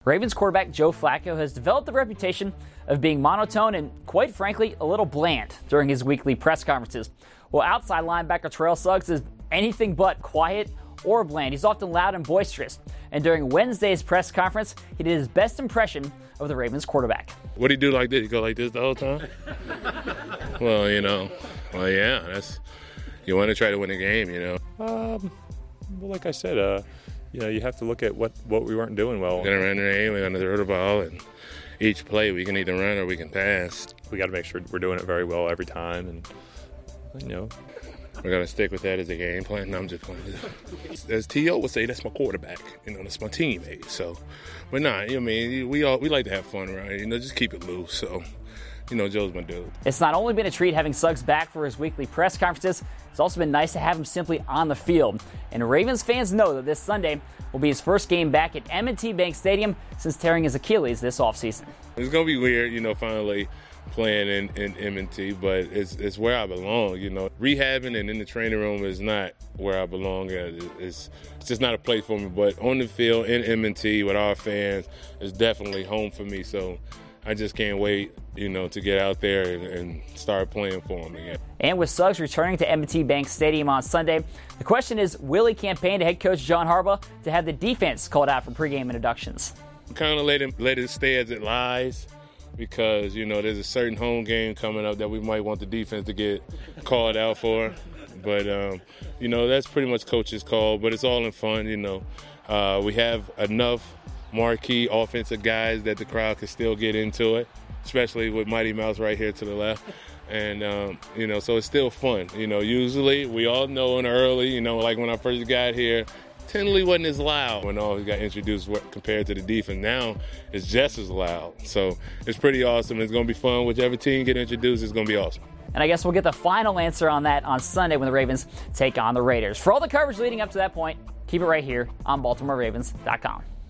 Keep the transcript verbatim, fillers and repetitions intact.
Ravens quarterback Joe Flacco has developed the reputation of being monotone and, quite frankly, a little bland during his weekly press conferences. Well, outside linebacker Terrell Suggs is anything but quiet or bland. He's often loud and boisterous. And during Wednesday's press conference, he did his best impression of the Ravens quarterback. What do you do like this? You go like this the whole time? Well, you know, well, yeah, that's you want to try to win a game, you know. Um, well, like I said, uh, you know, you have to look at what, what we weren't doing well. We're going to run the game, we're going to throw the ball, and each play we can either run or we can pass. We got to make sure we're doing it very well every time, and, you know. We're going to stick with that as a game plan. No, I'm just playing. As T O would say, that's my quarterback. You know, that's my teammate. So, but nah, you know, I mean, we all we like to have fun, right? You know, just keep it loose. So, you know, Joe's my dude. It's not only been a treat having Suggs back for his weekly press conferences, it's also been nice to have him simply on the field. And Ravens fans know that this Sunday will be his first game back at M and T Bank Stadium since tearing his Achilles this offseason. It's going to be weird, you know, finally playing in, in M and T, but it's it's where I belong, you know. Rehabbing and in the training room is not where I belong. It's, it's just not a place for me, but on the field in M and T with our fans is definitely home for me. So I just can't wait, you know, to get out there and, and start playing for them again. And with Suggs returning to M and T Bank Stadium on Sunday, the question is, will he campaign to head coach John Harbaugh to have the defense called out for pregame introductions? Kind of let, him, let it stay as it lies, because, you know, there's a certain home game coming up that we might want the defense to get called out for. But, um, you know, that's pretty much coach's call, but it's all in fun, you know. Uh, we have enough marquee offensive guys that the crowd can still get into it, especially with Mighty Mouse right here to the left. And, um, you know, so it's still fun. You know, usually we all know in early, you know, like when I first got here, Tinley wasn't as loud when all got introduced compared to the defense. Now it's just as loud. So it's pretty awesome. It's going to be fun. Whichever team get introduced, it's going to be awesome. And I guess we'll get the final answer on that on Sunday when the Ravens take on the Raiders. For all the coverage leading up to that point, keep it right here on Baltimore Ravens dot com.